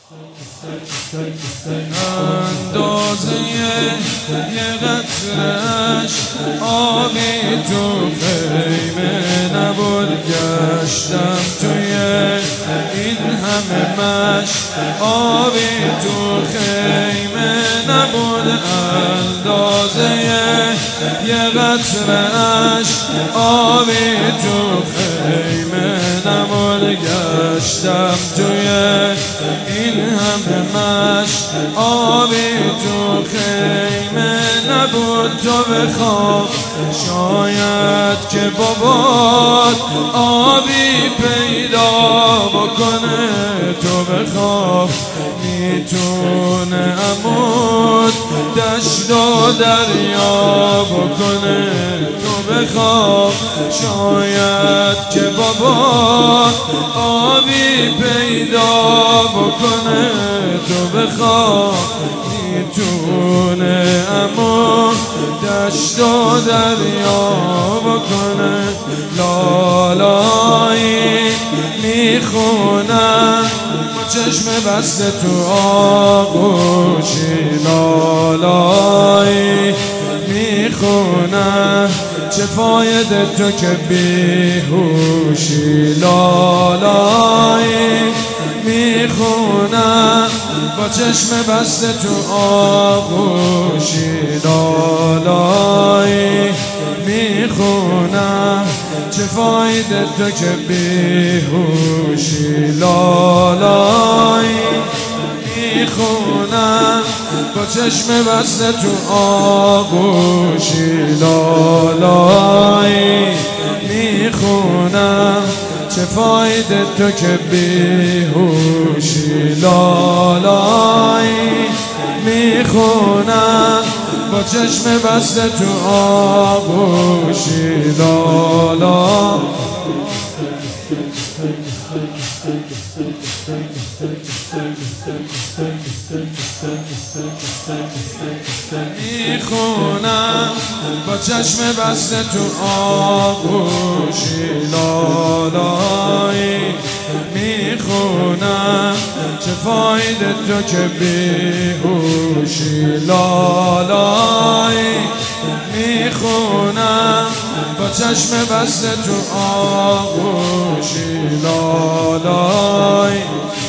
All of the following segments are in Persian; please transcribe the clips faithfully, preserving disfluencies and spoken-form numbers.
اندازه یه قطره‌اش آبی تو خیمه نبود. گشتم توی این همه مشت آبی تو خیمه نبود. اندازه یه قطره‌اش آبی تو خیمه نبود. گشتم توی این همه مشت آبی تو خیمه نبود. تو بخواب شاید که بابات آبی پیدا بکنه. تو بخواب میتونه عمود دشت و دریا بکنه. تو بخواب شاید که بابات آبی پیدا بکنه. تو بخواب میتونه عمود دشت و دریا بکنه. لالایی میخونم چشم بسته تو آغوشی. لالایی میخونم چه فایده تو که بیهوشی. لالایی میخونم با چشم بسته تو آغوشی. لالایی میخونم چه فایده تو که بیهوشی. لالایی میخونم با چشم بسته تو آغوشی. لالایی میخونم چه فایده تو که بیهوشی. لالایی میخونم با چشم بسته تو آغوشی. لالا میخونم با چشم بسته تو آغوشی. لالایی میخونم چه فایده تو که بیهوشی. لالایی میخونم با چشم بسته تو آغوشی. لالایی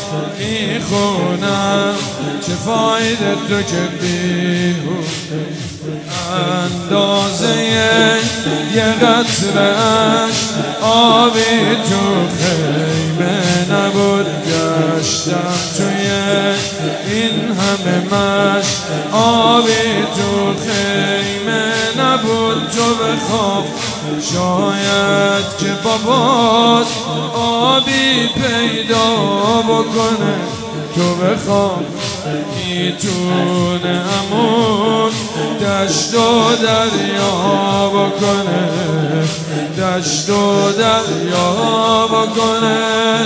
میخونم چه فایده تو که بیهوشی. اندازه یه قطره‌اش آبی تو خیمه نبود. گشتم توی این همه مشت آبی تو خیمه نبود. تو بخواب شاید که بابات آبی پیدا بکنه. تو بخواب میتونه عمود دشت و دریا بکنه. دشت و دریا بکنه.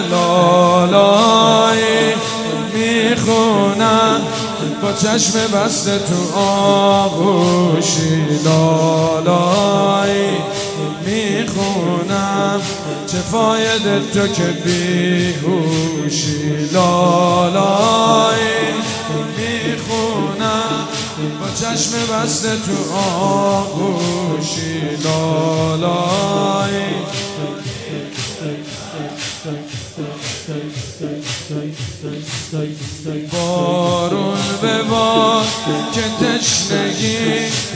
لالایی میخونم با چشم بسته تو آغوشی. لالایی میخونم چه فایده تو که بیهوشی. لالایی میخونم با چشم بسته تو آغوشی. لالایی بارون به باد که تشنگی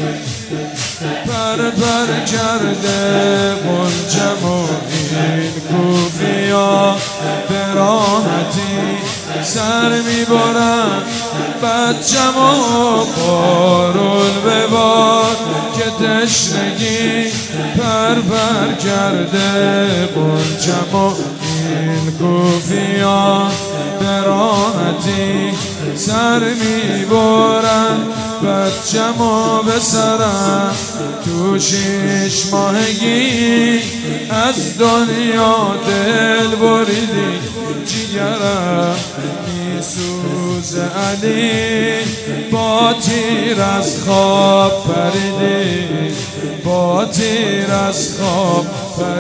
پر پر کرده غنچم و این کوفیا به راحتی سر میبرم بچم و بارون به باد که تشنگی پر پر کرده غنچم و این کوفیا به راحتی سر میبرم بچم و به سرم. تو شیش ماهگی از دنیا دل بریدی. جیگرم میسوزه علی با تیر از خواب پریدی. با تیر از خواب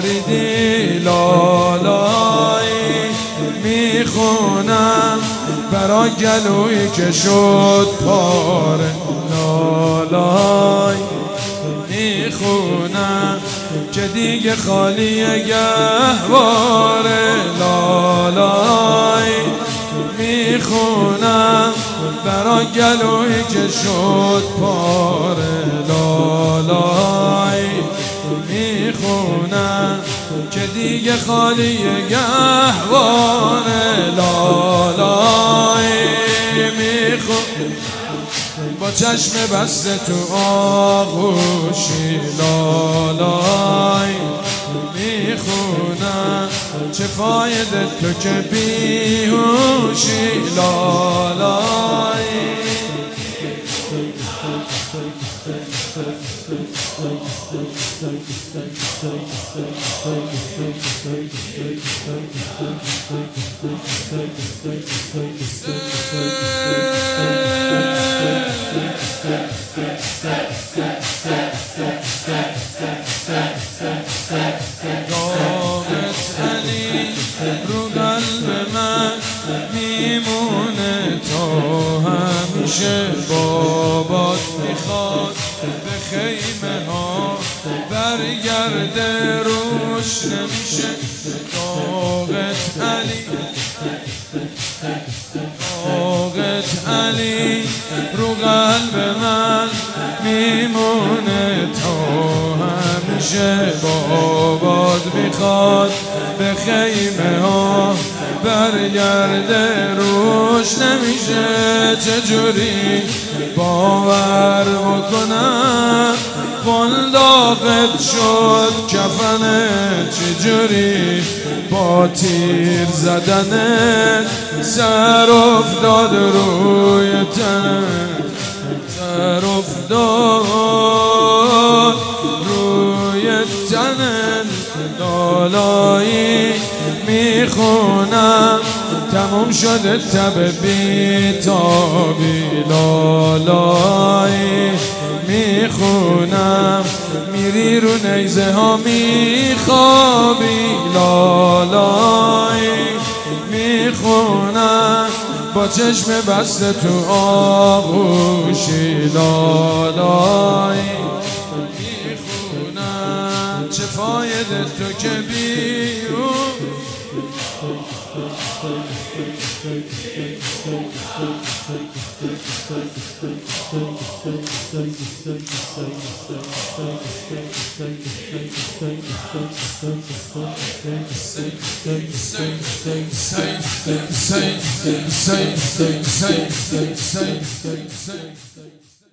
پریدی. لالایی میخونم برا گلویی که شد پاره لالای میخونم که دیگه خالی گهواره لالای میخونم برا گلویی که شد پاره لالای میخونم که دیگه خالی گهواره لالای میخونم با چشم بسته تو آغوشی لالای میخونم چه فایده تو که بیهوشی لالای داغت علی رو قلب من میمونه تا همیشه بابات میخواد به خیمه ها برگرده روش نمیشه داغت علی داغت علی رو قلب من میمونه تا همیشه بابات میخواد به خیمه ها برگرده روش نمیشه چجوری باور بکنم قنداقت شد کفنه چجوری با تیر زدنت سر افتاد روی تنت سر افتاد روی تنت لالایی میخونم تموم شده تب بیتابی لالایی میخونم میری رو نیزه ها میخوابی لالایی میخونم با چشم بسته تو آغوشی لالایی میخونم چه فایده تو که بیرون say, say, say, say, say, say, say, say, say.